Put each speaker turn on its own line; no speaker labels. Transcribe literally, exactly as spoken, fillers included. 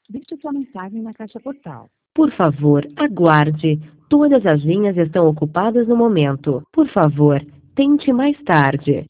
Deixe sua mensagem na caixa postal.
Por favor, aguarde. Todas as linhas estão ocupadas no momento. Por favor, tente mais tarde.